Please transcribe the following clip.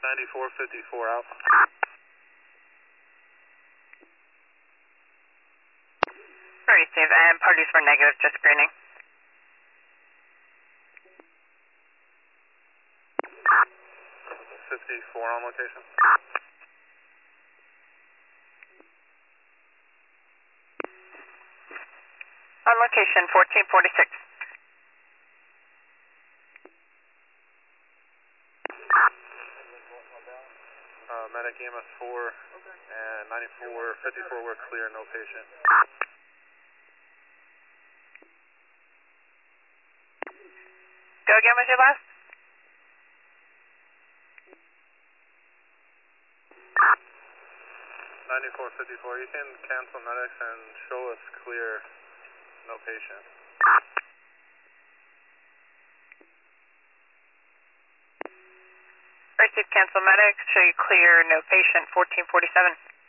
9454 out. Very safe, and parties were negative, just screening. .54 on location. On location, 1446. Medic EMS 4 and 9454 were clear, no patient. Go again with your last? 9454, you can cancel medics and show us clear, no patient. Received, cancel medics, show you clear, no patient, 1447.